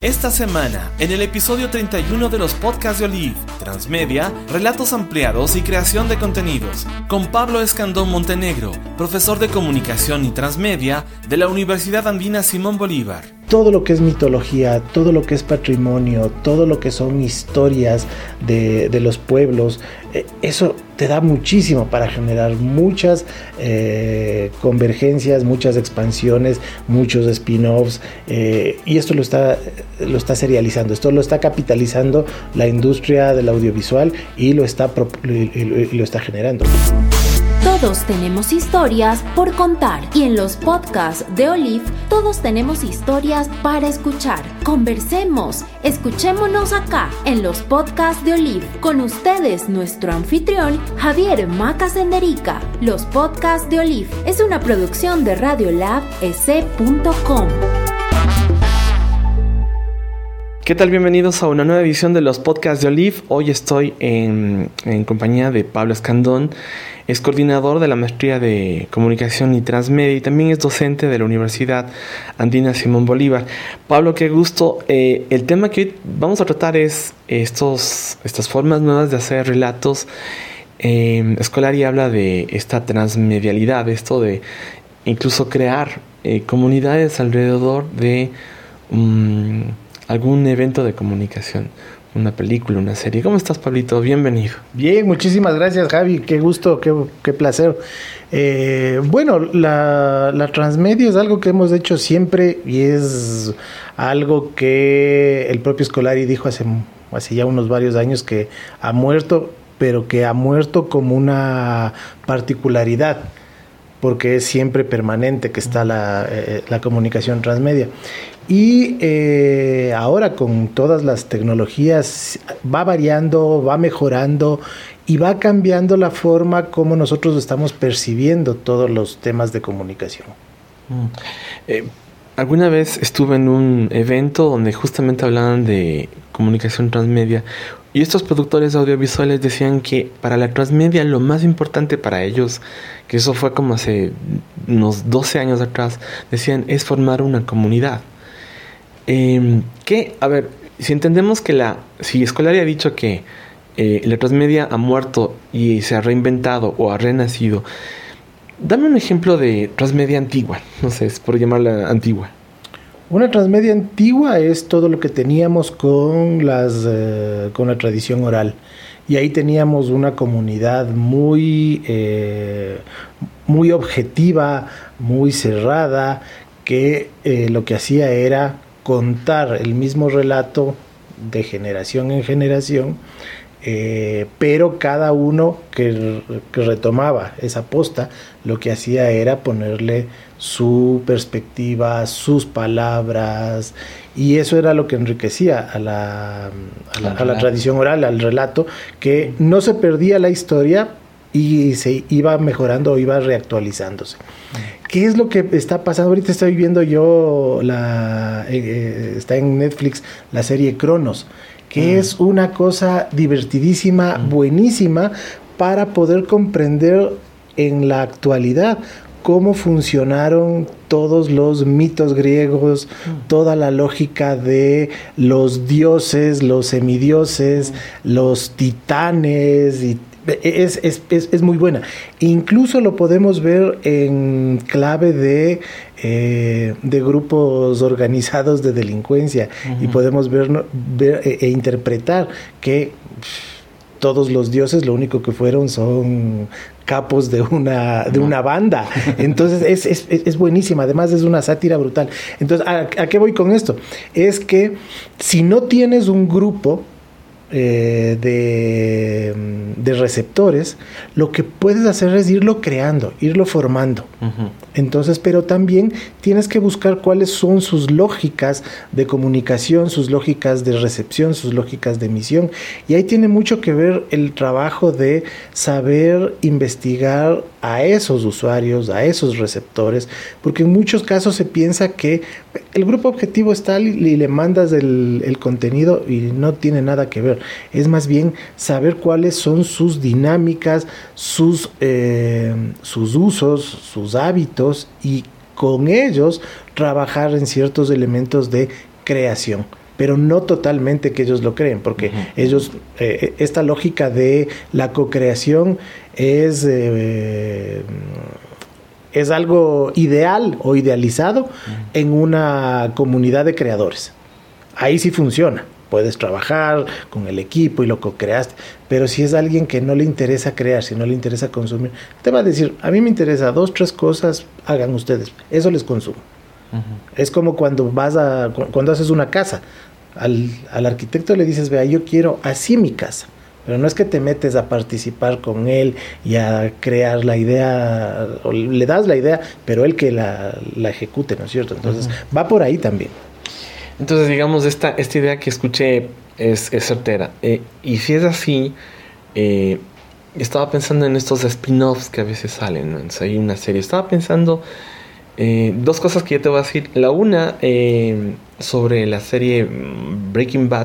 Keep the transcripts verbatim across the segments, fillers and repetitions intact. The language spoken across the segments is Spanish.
Esta semana, en el episodio treinta y uno de los podcasts de Olive, Transmedia, relatos ampliados y creación de contenidos, con Pablo Escandón Montenegro, profesor de comunicación y transmedia de la Universidad Andina Simón Bolívar. Todo lo que es mitología, todo lo que es patrimonio, todo lo que son historias de, de los pueblos, eh, eso te da muchísimo para generar muchas eh, convergencias, muchas expansiones, muchos spin-offs, eh, y esto lo está, lo está serializando, esto lo está capitalizando la industria del audiovisual y lo está, y, y, y lo está generando. Todos tenemos historias por contar y en los podcasts de Olive todos tenemos historias para escuchar. Conversemos, escuchémonos acá en los podcasts de Olive. Con ustedes nuestro anfitrión Javier Maca Senderica. Los podcasts de Olive es una producción de radiolab e ce punto com. ¿Qué tal? Bienvenidos a una nueva edición de los podcasts de Olive. Hoy estoy en, en compañía de Pablo Escandón. Es coordinador de la maestría de comunicación y transmedia y también es docente de la Universidad Andina Simón Bolívar. Pablo, qué gusto. Eh, el tema que hoy vamos a tratar es estos, estas formas nuevas de hacer relatos. Eh, Scolari habla de esta transmedialidad, esto de incluso crear eh, comunidades alrededor de um, algún evento de comunicación. Una película, una serie. ¿Cómo estás, Pablito? Bienvenido. Bien, muchísimas gracias, Javi. Qué gusto, qué, qué placer. Eh, bueno, la, la transmedia es algo que hemos hecho siempre y es algo que el propio Scolari dijo hace, hace ya unos varios años que ha muerto, pero que ha muerto como una particularidad, porque es siempre permanente que está la, eh, la comunicación transmedia. Y eh, ahora con todas las tecnologías va variando, va mejorando y va cambiando la forma como nosotros estamos percibiendo todos los temas de comunicación. Mm. Eh, alguna vez estuve en un evento donde justamente hablaban de comunicación transmedia y estos productores audiovisuales decían que para la transmedia lo más importante para ellos, que eso fue como hace unos doce años atrás, decían es formar una comunidad. Eh, que, a ver, si entendemos que la, si Scolari ha dicho que eh, la transmedia ha muerto y se ha reinventado o ha renacido, dame un ejemplo de transmedia antigua, no sé, es por llamarla antigua. Una transmedia antigua es todo lo que teníamos con las eh, con la tradición oral. Y ahí teníamos una comunidad muy, eh, muy objetiva, muy cerrada, que eh, lo que hacía era contar el mismo relato de generación en generación, eh, pero cada uno que, que retomaba esa posta, lo que hacía era ponerle su perspectiva, sus palabras, y eso era lo que enriquecía a la, a la, a la tradición oral, al relato, que no se perdía la historia y se iba mejorando o iba reactualizándose. ¿Qué es lo que está pasando? Ahorita estoy viendo yo, la eh, está en Netflix, la serie Cronos, que mm. es una cosa divertidísima, mm. buenísima, para poder comprender en la actualidad cómo funcionaron todos los mitos griegos, mm. toda la lógica de los dioses, los semidioses, mm. los titanes y Es, es, es, es muy buena. Incluso lo podemos ver en clave de, eh, de grupos organizados de delincuencia. Uh-huh. Y podemos ver, ver e, e interpretar que pff, todos los dioses lo único que fueron son capos de una, de una banda. Entonces es, es, es buenísima. Además es una sátira brutal. Entonces, ¿a, a qué voy con esto? Es que si no tienes un grupo Eh, de, de receptores, lo que puedes hacer es irlo creando, irlo formando. Uh-huh. Entonces, pero también tienes que buscar cuáles son sus lógicas de comunicación, sus lógicas de recepción, sus lógicas de emisión. Y ahí tiene mucho que ver el trabajo de saber investigar a esos usuarios, a esos receptores, porque en muchos casos se piensa que el grupo objetivo está y le mandas el, el contenido y no tiene nada que ver. Es más bien saber cuáles son sus dinámicas, sus, eh, sus usos, sus hábitos, y con ellos trabajar en ciertos elementos de creación. pero no totalmente que ellos lo creen, porque uh-huh. ellos, eh, esta lógica de la co-creación es, eh, es algo ideal o idealizado uh-huh. en una comunidad de creadores. Ahí sí funciona. Puedes trabajar con el equipo y lo co-creaste, pero si es alguien que no le interesa crear, si no le interesa consumir, te va a decir, a mí me interesa dos, tres cosas, hagan ustedes, eso les consumo. Uh-huh. Es como cuando vas a, cuando haces una casa, al, al arquitecto le dices, vea, yo quiero así mi casa, pero no es que te metes a participar con él y a crear la idea, o le das la idea, pero él que la, la ejecute, ¿no es cierto? Entonces, uh-huh. va por ahí también. Entonces, digamos, esta, esta idea que escuché es, es certera. Eh, y si es así, eh, estaba pensando en estos spin-offs que a veces salen, ¿no? Entonces, hay una serie. Estaba pensando eh, dos cosas que yo te voy a decir. La una, eh, sobre la serie Breaking Bad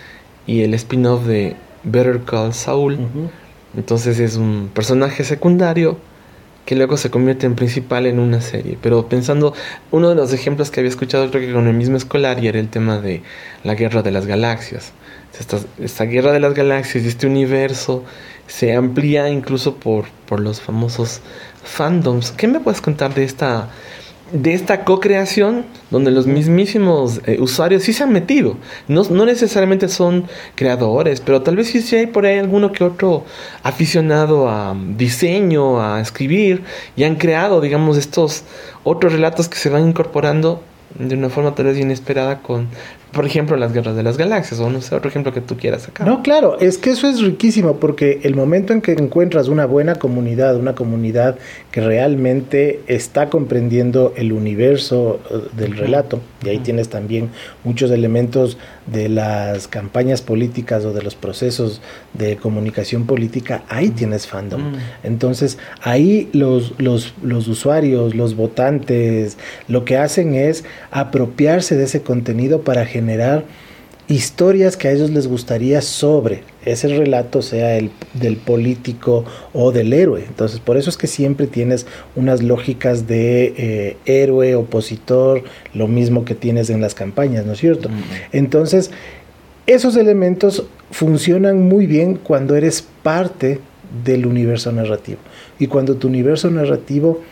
y el spin-off de Better Call Saul. Uh-huh. Entonces, es un personaje secundario que luego se convierte en principal en una serie. Pero pensando, uno de los ejemplos que había escuchado, creo que con el mismo escolar, y era el tema de la guerra de las galaxias. Esta, esta guerra de las galaxias, este universo, se amplía incluso por, por los famosos fandoms. ¿Qué me puedes contar de esta, de esta co-creación donde los mismísimos eh, usuarios sí se han metido? No, no necesariamente son creadores, pero tal vez sí, sí hay por ahí alguno que otro aficionado a diseño, a escribir, y han creado, digamos, estos otros relatos que se van incorporando de una forma tal vez inesperada con, por ejemplo, las guerras de las galaxias, o no sé, otro ejemplo que tú quieras sacar. No, claro, es que eso es riquísimo, porque el momento en que encuentras una buena comunidad, una comunidad que realmente está comprendiendo el universo del relato, y ahí tienes también muchos elementos de las campañas políticas o de los procesos de comunicación política, ahí tienes fandom. Entonces, ahí los, los, los usuarios, los votantes, lo que hacen es apropiarse de ese contenido para generar historias que a ellos les gustaría sobre ese relato, sea el del político o del héroe. Entonces, por eso es que siempre tienes unas lógicas de eh, héroe, opositor, lo mismo que tienes en las campañas, ¿no es cierto? Uh-huh. Entonces, esos elementos funcionan muy bien cuando eres parte del universo narrativo, y cuando tu universo narrativo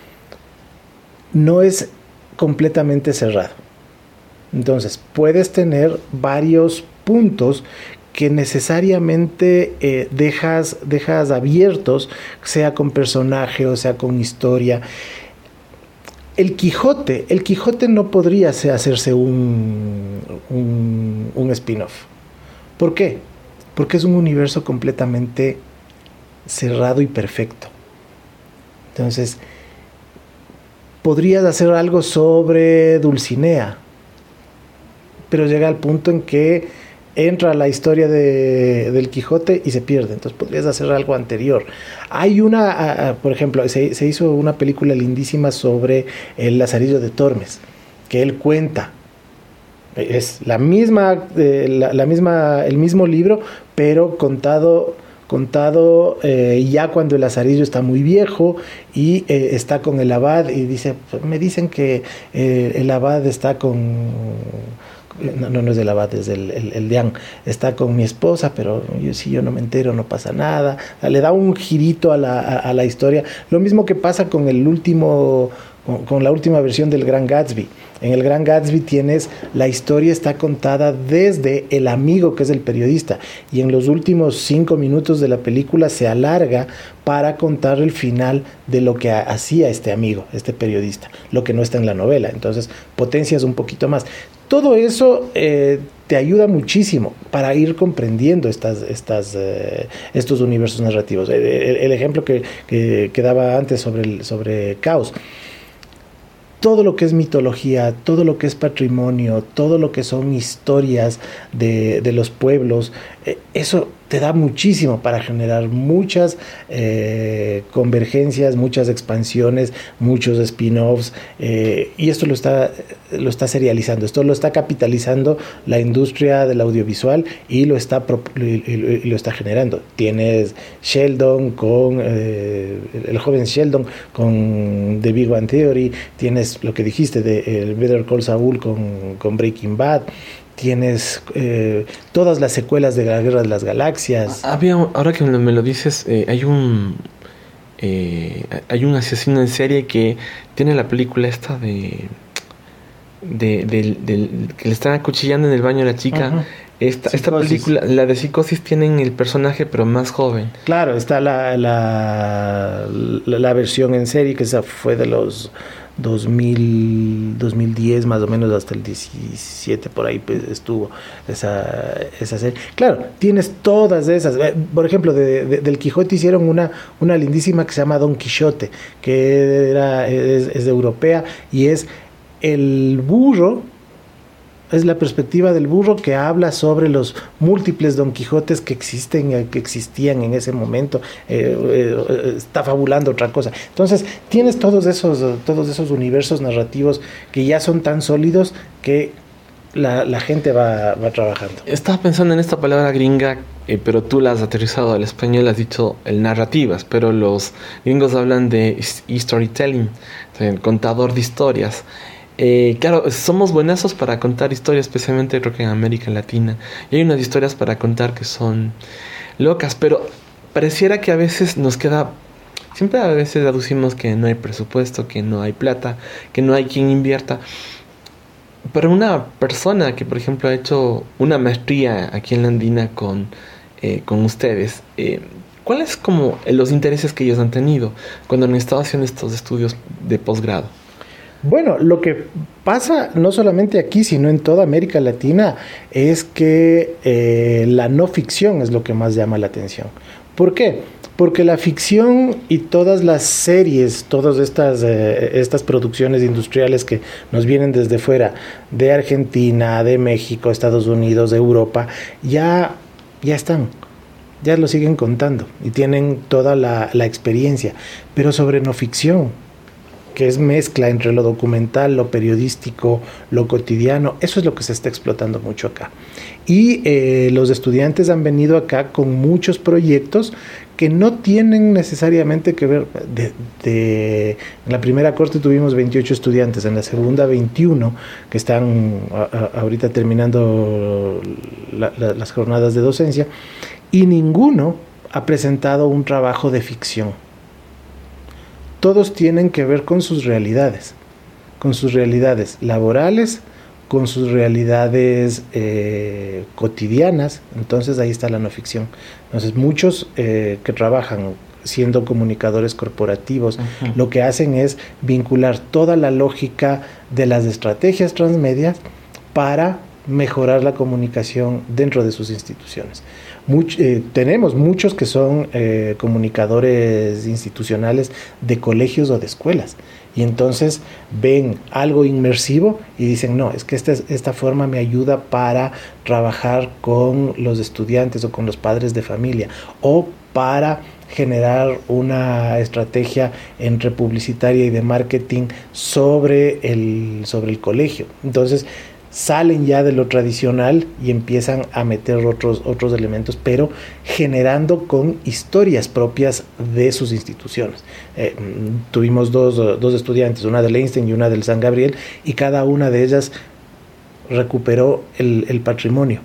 no es completamente cerrado. Entonces, puedes tener varios puntos que necesariamente eh, dejas, dejas abiertos, sea con personaje o sea con historia. El Quijote, el Quijote no podría hacerse un, un, un spin-off. ¿Por qué? Porque es un universo completamente cerrado y perfecto. Entonces, podrías hacer algo sobre Dulcinea, pero llega al punto en que entra la historia de, del Quijote y se pierde. Entonces podrías hacer algo anterior. Hay una, a, a, por ejemplo, se, se hizo una película lindísima sobre el Lazarillo de Tormes, que él cuenta. Es la misma, eh, la, la misma, el mismo libro, pero contado... contado eh, ya cuando el Lazarillo está muy viejo y eh, está con el abad y dice, me dicen que eh, el abad está con... No, no, no es del abad, es el, el, el deán. Está con mi esposa, pero yo, si yo no me entero no pasa nada. Le da un girito a la, a, a la historia. Lo mismo que pasa con el último... Con, con la última versión del Gran Gatsby. En el Gran Gatsby tienes, la historia está contada desde el amigo que es el periodista, y en los últimos cinco minutos de la película se alarga para contar el final de lo que hacía este amigo, este periodista, lo que no está en la novela. Entonces potencias un poquito más. Todo eso eh, te ayuda muchísimo para ir comprendiendo estas, estas, eh, estos universos narrativos. El, el, el ejemplo que, que, que daba antes sobre, el, sobre Caos. Todo lo que es mitología, todo lo que es patrimonio, todo lo que son historias de, de los pueblos, eh, eso te da muchísimo para generar muchas eh, convergencias, muchas expansiones, muchos spin-offs, eh, y esto lo está, lo está serializando, esto lo está capitalizando la industria del audiovisual y lo está, pro, y, y, y lo está generando. Tienes Sheldon con eh, el joven Sheldon con The Big Bang Theory, tienes lo que dijiste de el Better Call Saul con, con Breaking Bad. tienes eh, todas las secuelas de la Guerra de las Galaxias. Había, ahora que me lo dices, eh, hay un eh, hay un asesino en serie que tiene la película esta de de, de, de, de que le están acuchillando en el baño a la chica. Uh-huh. Esta, esta película, la de Psicosis, tienen el personaje pero más joven. Claro, está la la, la, la versión en serie, que esa fue de los dos mil, dos mil diez más o menos hasta el diecisiete, por ahí pues, estuvo esa, esa serie. Claro, tienes todas esas. Por ejemplo, de, de, del Quijote hicieron una, una lindísima que se llama Don Quijote, que era, es, es europea, y es el burro. Es la perspectiva del burro que habla sobre los múltiples Don Quijotes que existen, que existían en ese momento. Eh, eh, está fabulando otra cosa. Entonces, tienes todos esos, todos esos universos narrativos que ya son tan sólidos que la, la gente va, va trabajando. Estaba pensando en esta palabra gringa, eh, pero tú la has aterrizado al español, has dicho el narrativas, pero los gringos hablan de storytelling, el contador de historias. Eh, claro, somos buenazos para contar historias, especialmente creo que en América Latina. Y hay unas historias para contar que son locas, pero pareciera que a veces nos queda... Siempre a veces aducimos que no hay presupuesto, que no hay plata, que no hay quien invierta. Pero una persona que, por ejemplo, ha hecho una maestría aquí en la Andina con, eh, con ustedes, eh, ¿cuáles como los intereses que ellos han tenido cuando han estado haciendo estos estudios de posgrado? Bueno, lo que pasa no solamente aquí, sino en toda América Latina, es que eh, la no ficción es lo que más llama la atención. ¿Por qué? Porque la ficción y todas las series, todas estas, eh, estas producciones industriales que nos vienen desde fuera, de Argentina, de México, Estados Unidos, de Europa, ya, ya están. Ya lo siguen contando y tienen toda la, la experiencia. Pero sobre no ficción, que es mezcla entre lo documental, lo periodístico, lo cotidiano, eso es lo que se está explotando mucho acá. Y eh, los estudiantes han venido acá con muchos proyectos que no tienen necesariamente que ver. De, de, en la primera corte tuvimos veintiocho estudiantes, en la segunda veintiuno, que están a, a, ahorita terminando la, la, las jornadas de docencia, y ninguno ha presentado un trabajo de ficción. Todos tienen que ver con sus realidades, con sus realidades laborales, con sus realidades eh, cotidianas. Entonces ahí está la no ficción. Entonces muchos eh, que trabajan siendo comunicadores corporativos, uh-huh. lo que hacen es vincular toda la lógica de las estrategias transmedia para mejorar la comunicación dentro de sus instituciones. Much, eh, tenemos muchos que son eh, comunicadores institucionales de colegios o de escuelas, y entonces ven algo inmersivo y dicen, no, es que esta, esta forma me ayuda para trabajar con los estudiantes o con los padres de familia, o para generar una estrategia entre publicitaria y de marketing sobre el, sobre el colegio. Entonces salen ya de lo tradicional y empiezan a meter otros, otros elementos, pero generando con historias propias de sus instituciones. Eh, tuvimos dos, dos estudiantes, una del Einstein y una del San Gabriel, y cada una de ellas recuperó el, el patrimonio.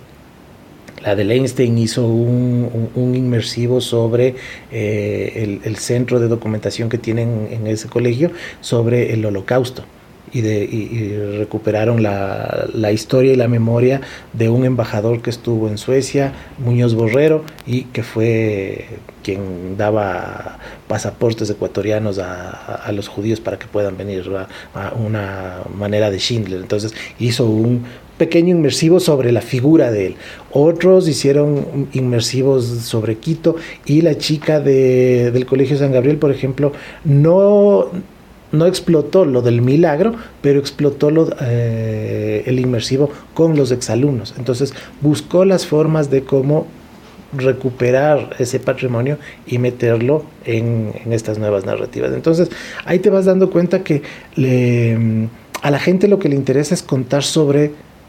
La del Einstein hizo un, un, un inmersivo sobre eh, el, el centro de documentación que tienen en ese colegio sobre el Holocausto. Y, de, y, y recuperaron la, la historia y la memoria de un embajador que estuvo en Suecia, Muñoz Borrero, y que fue quien daba pasaportes ecuatorianos a, a, a los judíos para que puedan venir a, a una manera de Schindler. Entonces hizo un pequeño inmersivo sobre la figura de él. Otros hicieron inmersivos sobre Quito, y la chica de, del Colegio San Gabriel, por ejemplo, no... no explotó lo del milagro, pero explotó lo, eh, el inmersivo con los exalumnos. Entonces buscó las formas de cómo recuperar ese patrimonio y meterlo en, en estas nuevas narrativas. Entonces ahí te vas dando cuenta que le, a la gente lo que le interesa es contar sobre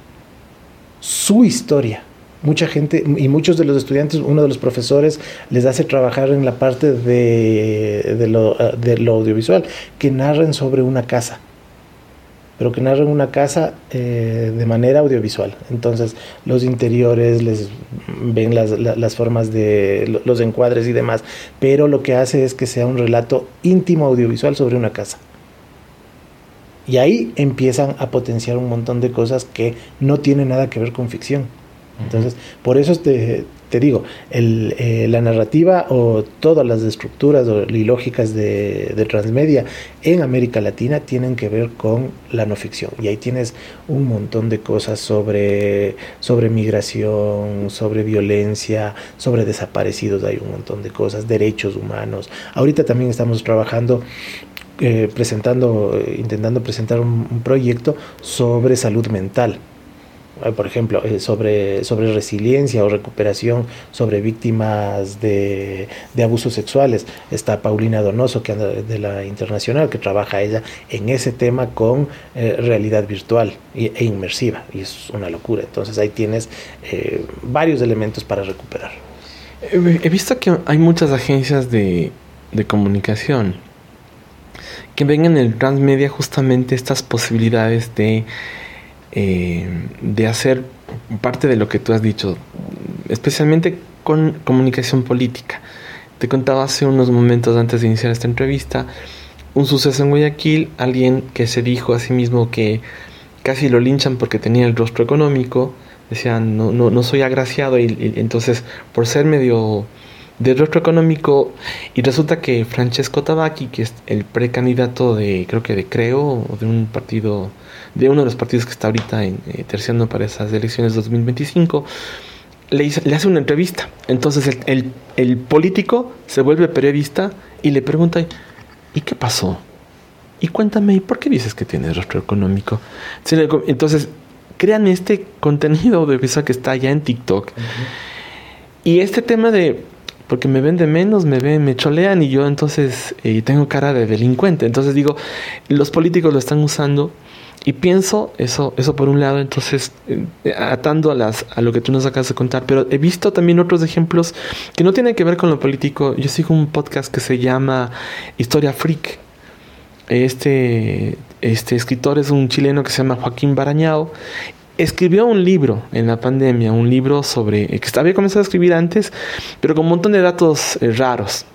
su historia. Mucha gente y muchos de los estudiantes, uno de los profesores les hace trabajar en la parte de, de, lo, de lo audiovisual, que narren sobre una casa. pero que narran una casa eh, de manera audiovisual. Entonces, los interiores, les ven las, las, las formas de los encuadres y demás, pero lo que hace es que sea un relato íntimo audiovisual sobre una casa. Y ahí empiezan a potenciar un montón de cosas que no tienen nada que ver con ficción. Entonces, por eso te, te digo, el, eh, la narrativa o todas las estructuras o, y lógicas de, de transmedia en América Latina tienen que ver con la no ficción. Y ahí tienes un montón de cosas sobre, sobre migración, sobre violencia, sobre desaparecidos, hay un montón de cosas, derechos humanos. Ahorita también estamos trabajando, eh, presentando, eh, intentando presentar un, un proyecto sobre salud mental. Por ejemplo, sobre, sobre resiliencia o recuperación sobre víctimas de, de abusos sexuales. Está Paulina Donoso, que anda de la Internacional, que trabaja ella en ese tema con eh, realidad virtual e, e inmersiva, y es una locura. Entonces ahí tienes eh, varios elementos para recuperar. He visto que hay muchas agencias de, de comunicación que ven en el transmedia justamente estas posibilidades de Eh, de hacer parte de lo que tú has dicho, especialmente con comunicación política. Te contaba hace unos momentos antes de iniciar esta entrevista un suceso en Guayaquil, alguien que se dijo a sí mismo que casi lo linchan porque tenía el rostro económico, decían no, no, no soy agraciado, y, y entonces por ser medio de rostro económico, y resulta que Francesco Tabacchi, que es el precandidato de, creo que de Creo, o de un partido, de uno de los partidos que está ahorita en, eh, terciando para esas elecciones dos mil veinticinco, le, hizo, le hace una entrevista. Entonces el, el, el político se vuelve periodista y le pregunta, ¿y qué pasó? Y cuéntame, ¿y por qué dices que tienes rostro económico? Entonces, créanme, este contenido audiovisual que está ya en TikTok, uh-huh. Y este tema de porque me ven de menos, me ven, me cholean, y yo entonces eh, tengo cara de delincuente. Entonces digo, los políticos lo están usando, y pienso eso, eso por un lado. Entonces eh, atando a las a lo que tú nos acabas de contar, pero he visto también otros ejemplos que no tienen que ver con lo político. Yo sigo un podcast que se llama Historia Freak. Este este escritor es un chileno que se llama Joaquín Barañao. Escribió un libro en la pandemia, un libro sobre que había comenzado a escribir antes, pero con un montón de datos eh, raros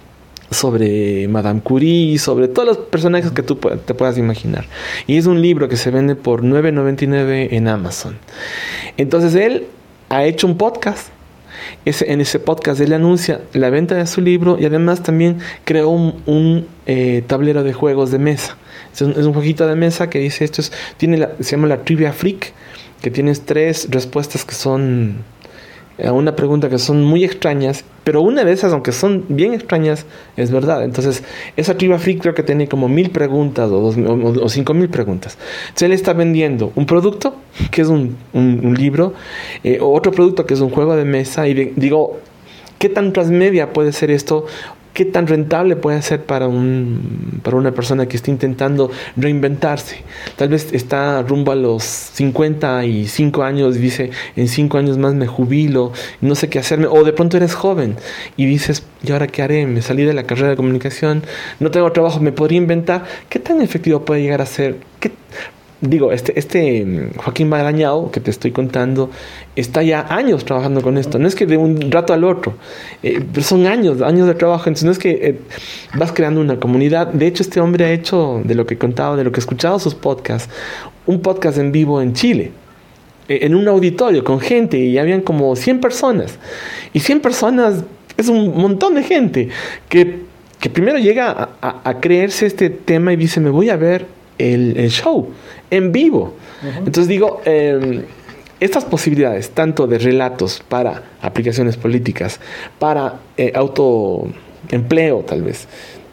sobre Madame Curie, sobre todos los personajes que tú te puedas imaginar. Y es un libro que se vende por nueve noventa y nueve en Amazon. Entonces él ha hecho un podcast. Ese, en ese podcast él anuncia la venta de su libro, y además también creó un, un eh, tablero de juegos de mesa. Es un, es un jueguito de mesa que dice esto es, tiene la, se llama la Trivia Freak, que tienes tres respuestas que son a una pregunta que son muy extrañas, pero una de esas, aunque son bien extrañas, es verdad. Entonces esa Trivia Freak creo que tiene como mil preguntas o, dos, o, o cinco mil preguntas. Entonces él está vendiendo un producto que es un, un, un libro, eh, o otro producto que es un juego de mesa, y de, digo, ¿qué tan transmedia puede ser esto? ¿Qué tan rentable puede ser para un para una persona que está intentando reinventarse? Tal vez está rumbo a los cincuenta y cinco años y dice, en cinco años más me jubilo, no sé qué hacerme. O de pronto eres joven y dices, ¿y ahora qué haré? Me salí de la carrera de comunicación, no tengo trabajo, ¿me podría inventar? ¿Qué tan efectivo puede llegar a ser? ¿Qué? Digo, este, este Joaquín Barañao que te estoy contando está ya años trabajando con esto. No es que de un rato al otro, eh, pero son años, años de trabajo. Entonces no es que eh, vas creando una comunidad. De hecho, este hombre ha hecho, de lo que contaba, de lo que he escuchado sus podcasts, un podcast en vivo en Chile, eh, en un auditorio con gente, y habían como cien personas. Y cien personas es un montón de gente que, que primero llega a, a, a creerse este tema y dice, me voy a ver el, el show en vivo. Uh-huh. Entonces digo, eh, estas posibilidades tanto de relatos para aplicaciones políticas, para eh, autoempleo tal vez,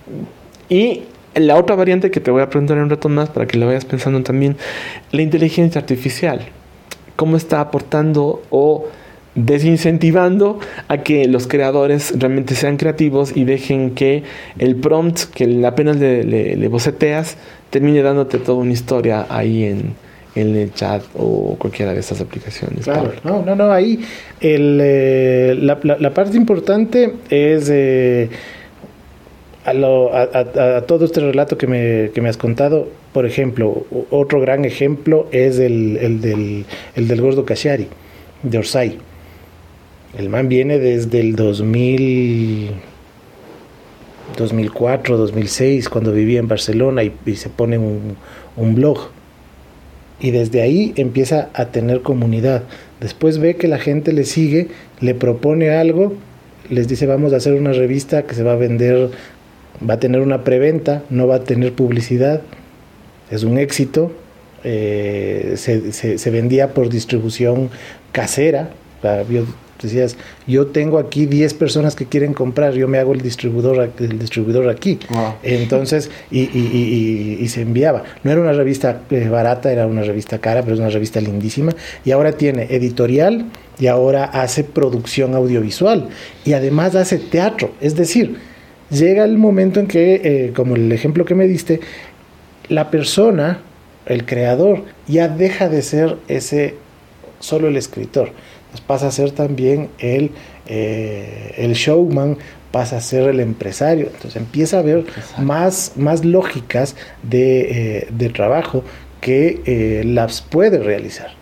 y la otra variante que te voy a preguntar en un rato más para que la vayas pensando también, la inteligencia artificial, cómo está aportando o desincentivando a que los creadores realmente sean creativos y dejen que el prompt que apenas le, le, le boceteas termine dándote toda una historia ahí en, en el chat o cualquiera de estas aplicaciones. Claro, no, no, no, ahí el, eh, la, la, la parte importante es eh, a, lo, a, a, a todo este relato que me, que me has contado, Por ejemplo, otro gran ejemplo es el, el, del, el del Gordo Cassiari, de Orsay. El man viene desde el dos mil, dos mil cuatro, dos mil seis, cuando vivía en Barcelona, y, y se pone un, un blog. Y desde ahí empieza a tener comunidad. Después ve que la gente le sigue, le propone algo, les dice vamos a hacer una revista que se va a vender, va a tener una preventa, no va a tener publicidad, es un éxito, eh, se, se, se vendía por distribución casera. O sea, yo, decías, yo tengo aquí diez personas que quieren comprar, yo me hago el distribuidor, el distribuidor aquí. Wow. Entonces, y, y, y, y, y se enviaba. No era una revista eh, barata, era una revista cara, pero es una revista lindísima. Y ahora tiene editorial y ahora hace producción audiovisual. Y además hace teatro. Es decir, llega el momento en que, eh, como el ejemplo que me diste, la persona, el creador, ya deja de ser ese solo el escritor. Pues pasa a ser también el, eh, el showman, pasa a ser el empresario. Entonces empieza a haber más, más lógicas de, eh, de trabajo que eh, las puede realizar.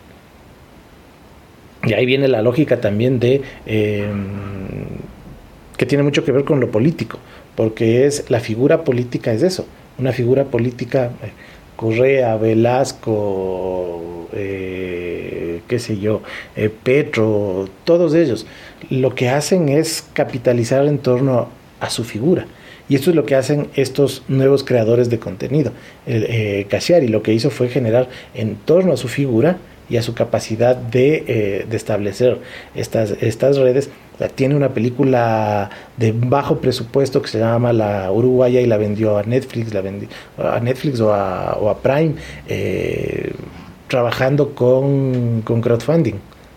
Y ahí viene la lógica también de eh, que tiene mucho que ver con lo político, porque es la figura política es eso, una figura política, eh, Correa, Velasco, eh, qué sé yo, eh, Petro, todos ellos, lo que hacen es capitalizar en torno a, a su figura. Y esto es lo que hacen estos nuevos creadores de contenido. El, eh, Cassiari lo que hizo fue generar en torno a su figura y a su capacidad de, eh, de establecer estas, estas redes. O sea, tiene una película de bajo presupuesto que se llama La Uruguaya y la vendió a Netflix, la vendió a Netflix o a, o a Prime, eh, trabajando con, con crowdfunding.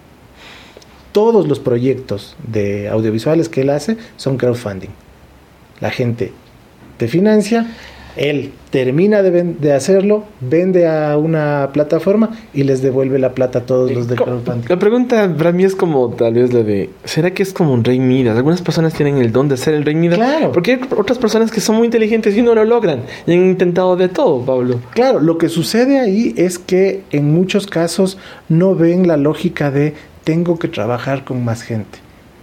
Todos los proyectos de audiovisuales que él hace son crowdfunding. La gente te financia, él termina de, ven- de hacerlo, vende a una plataforma y les devuelve la plata a todos los de crowdfunding. La pregunta para mí es como tal vez la de, ¿será que es como un rey Midas? Algunas personas tienen el don de ser el rey Midas. Claro. Porque hay otras personas que son muy inteligentes y no lo logran. Y han intentado de todo, Pablo. Claro, lo que sucede ahí es que en muchos casos no ven la lógica de tengo que trabajar con más gente.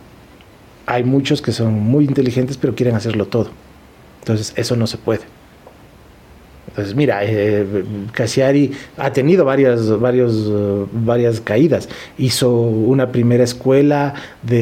Hay muchos que son muy inteligentes pero quieren hacerlo todo. Entonces eso no se puede. Entonces, mira, eh, Cassiari ha tenido varias, varios, uh, varias caídas. Hizo una primera escuela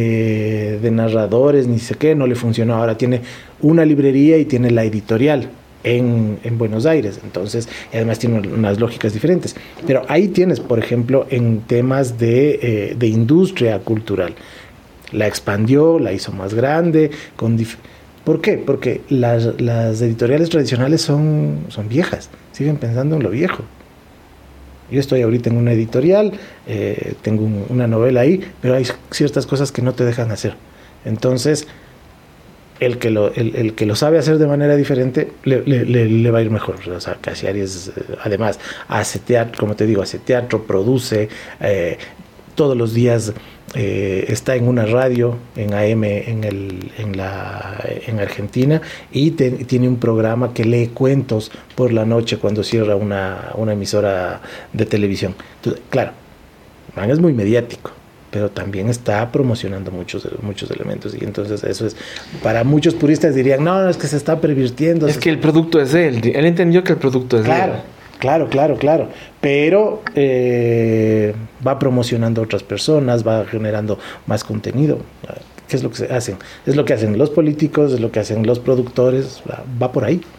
de, de narradores, ni sé qué, no le funcionó. Ahora tiene una librería y tiene la editorial en, en Buenos Aires. Entonces, además tiene unas lógicas diferentes. Pero ahí tienes, por ejemplo, en temas de, eh, de industria cultural. La expandió, la hizo más grande, con dif- ¿Por qué? Porque las, las editoriales tradicionales son, son viejas, siguen pensando en lo viejo. Yo estoy ahorita en una editorial, eh, tengo un, una novela ahí, pero hay ciertas cosas que no te dejan hacer. Entonces, el que lo, el, el que lo sabe hacer de manera diferente, le, le, le, le va a ir mejor. O sea, Cassiari es, además, hace teatro, como te digo, hace teatro, produce, eh, todos los días... Eh, está en una radio en A M en, el, en, la, en Argentina y te, tiene un programa que lee cuentos por la noche cuando cierra una, una emisora de televisión. Entonces, claro, man es muy mediático, pero también está promocionando muchos, muchos elementos y entonces eso es, para muchos puristas dirían, no, no es que se está pervirtiendo. Es que el producto es de él, él entendió que el producto es claro. de él. Claro, claro, claro, pero eh, va promocionando a otras personas, va generando más contenido. ¿Qué es lo que se hacen? Es lo que hacen los políticos, es lo que hacen los productores, va por ahí.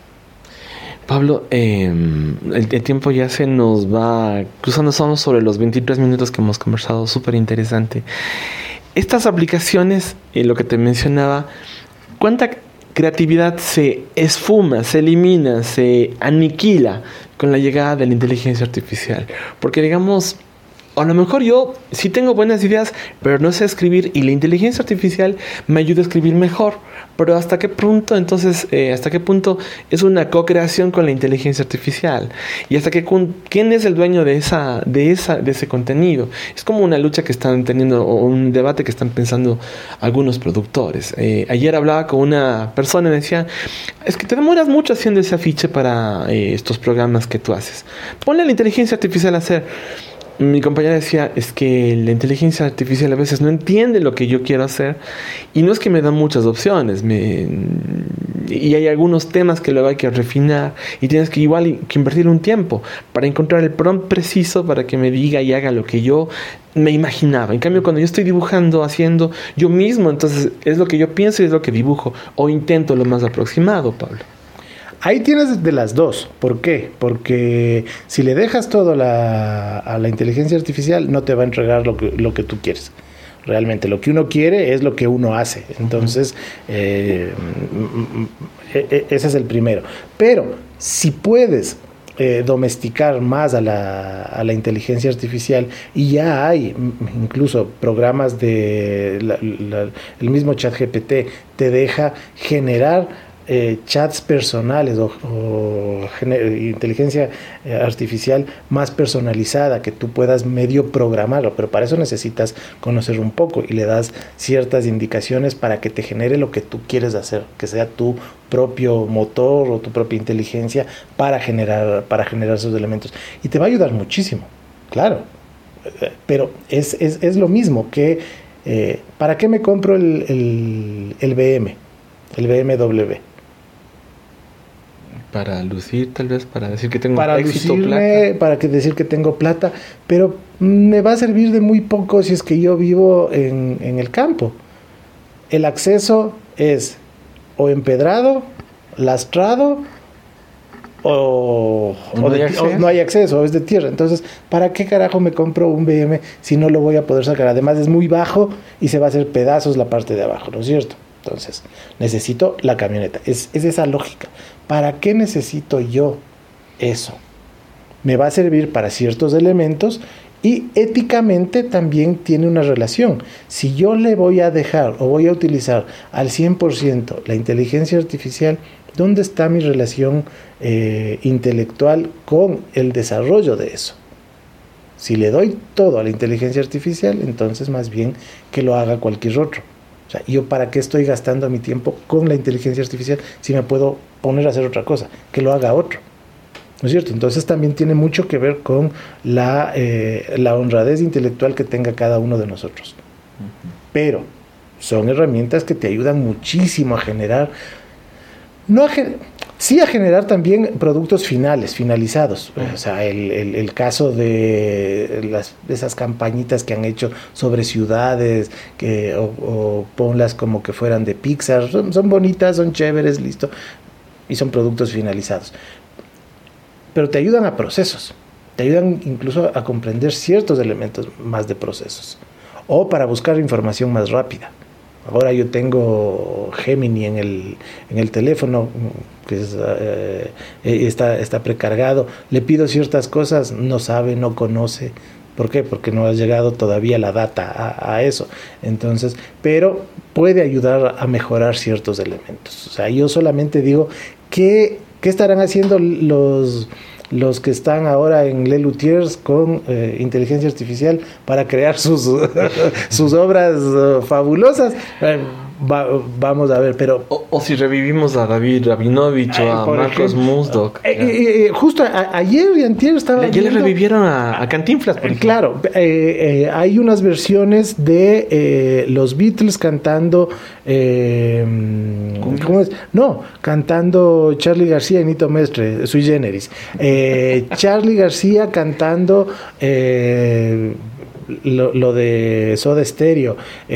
Pablo, eh, el, el tiempo ya se nos va cruzando, somos sobre los veintitrés minutos que hemos conversado, súper interesante. Estas aplicaciones, eh, lo que te mencionaba, ¿cuánta creatividad se esfuma, se elimina, se aniquila con la llegada de la inteligencia artificial? Porque digamos, a lo mejor yo sí tengo buenas ideas, pero no sé escribir y la inteligencia artificial me ayuda a escribir mejor. Pero ¿hasta qué punto entonces, eh, hasta qué punto es una co-creación con la inteligencia artificial? Y hasta qué quién es el dueño de esa, de esa, de ese contenido. Es como una lucha que están teniendo o un debate que están pensando algunos productores. Eh, ayer hablaba con una persona y me decía, es que te demoras mucho haciendo ese afiche para eh, estos programas que tú haces. Ponle a la inteligencia artificial a hacer. Mi compañera decía, es que la inteligencia artificial a veces no entiende lo que yo quiero hacer y no es que me dan muchas opciones me, y hay algunos temas que luego hay que refinar y tienes que igual que invertir un tiempo para encontrar el prompt preciso para que me diga y haga lo que yo me imaginaba. En cambio, cuando yo estoy dibujando, haciendo yo mismo, entonces es lo que yo pienso y es lo que dibujo o intento lo más aproximado, Pablo. Ahí tienes de las dos. ¿Por qué? Porque si le dejas todo la, a la inteligencia artificial, no te va a entregar lo que, lo que tú quieres. Realmente, lo que uno quiere es lo que uno hace. Entonces, eh, ese es el primero. Pero, si puedes eh, domesticar más a la, a la inteligencia artificial, y ya hay incluso programas de... La, la, el mismo ChatGPT te deja generar Eh, chats personales o, o gener- inteligencia eh, artificial más personalizada que tú puedas medio programarlo, pero para eso necesitas conocer un poco y le das ciertas indicaciones para que te genere lo que tú quieres hacer, que sea tu propio motor o tu propia inteligencia para generar, para generar esos elementos, y te va a ayudar muchísimo, claro, pero es, es, es lo mismo que eh, ¿para qué me compro el, el, el B M? El B M W. Para lucir, tal vez, para decir que tengo para éxito, lucirme, plata. Para que decir que tengo plata, pero me va a servir de muy poco si es que yo vivo en, en el campo. El acceso es o empedrado, lastrado, o, no, o, de, hay o no hay acceso, o es de tierra. Entonces, ¿para qué carajo me compro un B M si no lo voy a poder sacar? Además es muy bajo y se va a hacer pedazos la parte de abajo, ¿no es cierto? Entonces, necesito la camioneta. Es, es esa lógica. ¿Para qué necesito yo eso? Me va a servir para ciertos elementos y éticamente también tiene una relación. Si yo le voy a dejar o voy a utilizar al cien por ciento la inteligencia artificial, ¿dónde está mi relación eh, intelectual con el desarrollo de eso? Si le doy todo a la inteligencia artificial, entonces más bien que lo haga cualquier otro. O sea, ¿yo para qué estoy gastando mi tiempo con la inteligencia artificial si me puedo poner a hacer otra cosa? Que lo haga otro. ¿No es cierto? Entonces también tiene mucho que ver con la, eh, la honradez intelectual que tenga cada uno de nosotros. Uh-huh. Pero son herramientas que te ayudan muchísimo a generar, no a gen- sí a generar también productos finales, finalizados. Uh-huh. O sea, el, el, el caso de las, esas campañitas que han hecho sobre ciudades, que, o, o ponlas como que fueran de Pixar, son, son bonitas, son chéveres, listo, y son productos finalizados. Pero te ayudan a procesos, te ayudan incluso a comprender ciertos elementos más de procesos, o para buscar información más rápida. Ahora yo tengo Gemini en el, en el teléfono, que es, eh, está, está precargado, le pido ciertas cosas, no sabe, no conoce. ¿Por qué? Porque no ha llegado todavía la data a, a eso. Entonces, pero puede ayudar a mejorar ciertos elementos. O sea, yo solamente digo que ¿qué estarán haciendo los, los que están ahora en Lelutiers con eh, inteligencia artificial para crear sus, sus obras uh, fabulosas? Eh, va, vamos a ver, pero... O, o si revivimos a David Rabinovich o a Marcos Musdok. Eh, eh, eh, justo a, ayer y antier estaba... Ya le revivieron a, a Cantinflas, por ejemplo. Claro, eh, eh, hay unas versiones de eh, los Beatles cantando... Eh, ¿Cómo es? No, cantando Charly García y Nito Mestre, sui generis. Eh, Charly García cantando eh, lo, lo de Soda Stereo.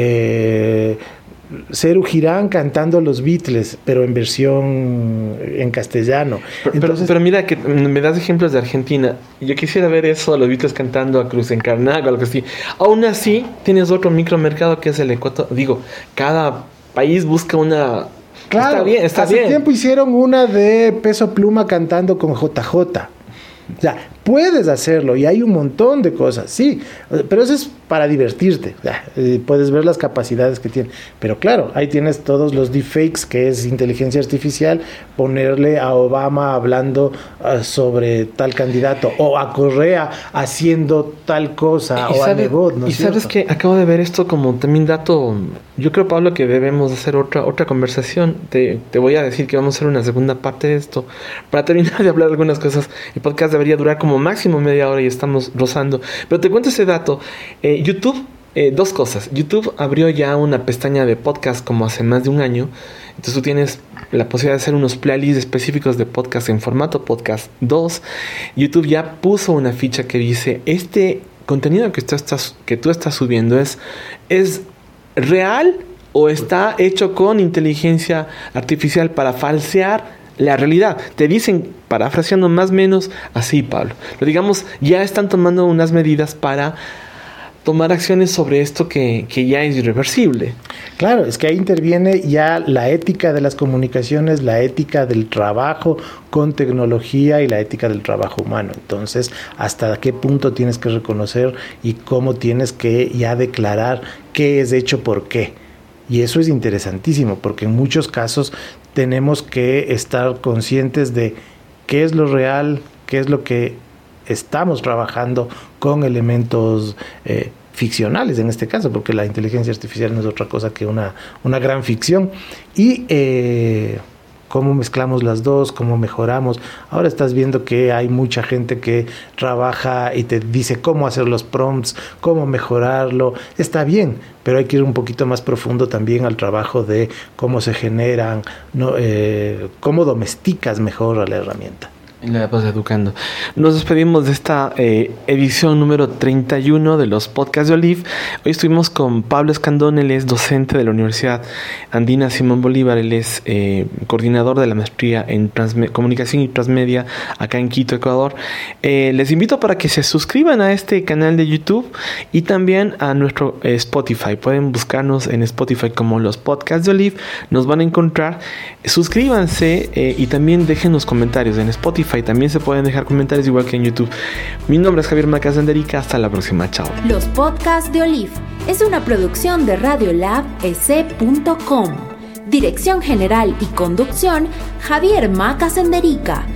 Eh, Serú Girán cantando los Beatles, pero en versión en castellano. Pero, Entonces, pero, pero mira, que me das ejemplos de Argentina. Yo quisiera ver eso, los Beatles cantando a Cruz Encarnada o algo así. Aún así, tienes otro micromercado que es el Ecuador. Digo, cada país busca una... Claro, está bien, está hace bien. tiempo hicieron una de Peso Pluma cantando con J J. O sea, Puedes hacerlo y hay un montón de cosas, sí, pero eso es para divertirte. Eh, puedes ver las capacidades que tiene. Pero claro, ahí tienes todos los deepfakes, que es inteligencia artificial, ponerle a Obama hablando uh, sobre tal candidato, o a Correa haciendo tal cosa, y o sabe, a Nebot, ¿no Y es sabes cierto? que acabo de ver esto como también dato. Yo creo, Pablo, que debemos hacer otra otra conversación. Te, te voy a decir que vamos a hacer una segunda parte de esto. Para terminar de hablar algunas cosas, el podcast debería durar como máximo media hora y estamos rozando. Pero te cuento ese dato. Eh, YouTube, eh, dos cosas. YouTube abrió ya una pestaña de podcast como hace más de un año. Entonces tú tienes la posibilidad de hacer unos playlists específicos de podcast en formato podcast dos. YouTube ya puso una ficha que dice: este contenido que tú estás, que tú estás subiendo es, es real o está hecho con inteligencia artificial para falsear la realidad. Te dicen, parafraseando más o menos así, Pablo. Pero digamos, ya están tomando unas medidas para tomar acciones sobre esto que, que ya es irreversible. Claro, es que ahí interviene ya la ética de las comunicaciones, la ética del trabajo con tecnología y la ética del trabajo humano. Entonces, hasta qué punto tienes que reconocer y cómo tienes que ya declarar qué es hecho por qué. Y eso es interesantísimo, porque en muchos casos tenemos que estar conscientes de qué es lo real, qué es lo que estamos trabajando con elementos eh, ficcionales en este caso, porque la inteligencia artificial no es otra cosa que una, una gran ficción. Y eh, cómo mezclamos las dos, cómo mejoramos. Ahora estás viendo que hay mucha gente que trabaja y te dice cómo hacer los prompts, cómo mejorarlo. Está bien, pero hay que ir un poquito más profundo también al trabajo de cómo se generan, ¿no? eh, cómo domesticas mejor a la herramienta. Y la vas educando. Nos despedimos de esta eh, edición número treinta y uno de los podcasts de Olive. Hoy estuvimos con Pablo Escandón. Él es docente de la Universidad Andina Simón Bolívar. Él es eh, coordinador de la maestría en transme- comunicación y transmedia acá en Quito, Ecuador. Eh, les invito para que se suscriban a este canal de YouTube y también a nuestro eh, Spotify. Pueden buscarnos en Spotify como los podcasts de Olive. Nos van a encontrar. Suscríbanse eh, y también dejen los comentarios en Spotify. También se pueden dejar comentarios igual que en YouTube. Mi nombre es Javier Macasanderica. Hasta la próxima. Chao. Los podcasts de Olive es una producción de radiolab e ce punto com. Dirección general y conducción, Javier Macasanderica.